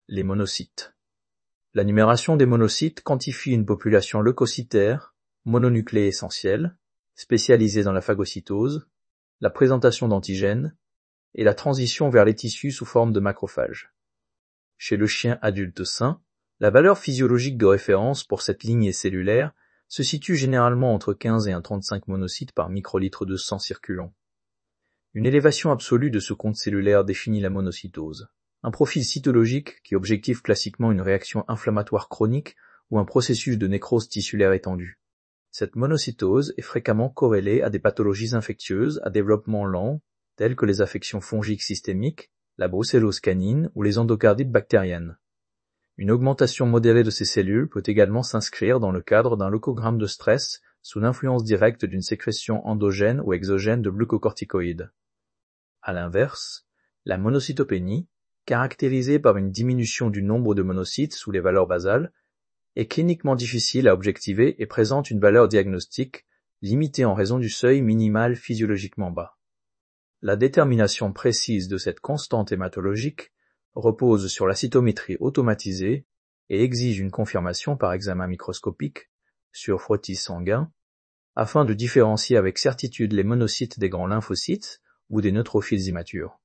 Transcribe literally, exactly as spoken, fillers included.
Les monocytes. La numération des monocytes quantifie une population leucocytaire, mononucléée essentielle, spécialisée dans la phagocytose, la présentation d'antigènes et la transition vers les tissus sous forme de macrophages. Chez le chien adulte sain, la valeur physiologique de référence pour cette lignée cellulaire se situe généralement entre quinze et trente-cinq monocytes par microlitre de sang circulant. Une élévation absolue de ce compte cellulaire définit la monocytose, un profil cytologique qui objective classiquement une réaction inflammatoire chronique ou un processus de nécrose tissulaire étendu. Cette monocytose est fréquemment corrélée à des pathologies infectieuses à développement lent, telles que les affections fongiques systémiques, la brucellose canine ou les endocardites bactériennes. Une augmentation modérée de ces cellules peut également s'inscrire dans le cadre d'un leucogramme de stress sous l'influence directe d'une sécrétion endogène ou exogène de glucocorticoïdes. À l'inverse, la monocytopénie, caractérisée par une diminution du nombre de monocytes sous les valeurs basales, est cliniquement difficile à objectiver et présente une valeur diagnostique limitée en raison du seuil minimal physiologiquement bas. La détermination précise de cette constante hématologique repose sur la cytométrie automatisée et exige une confirmation par examen microscopique sur frottis sanguin afin de différencier avec certitude les monocytes des grands lymphocytes ou des neutrophiles immatures.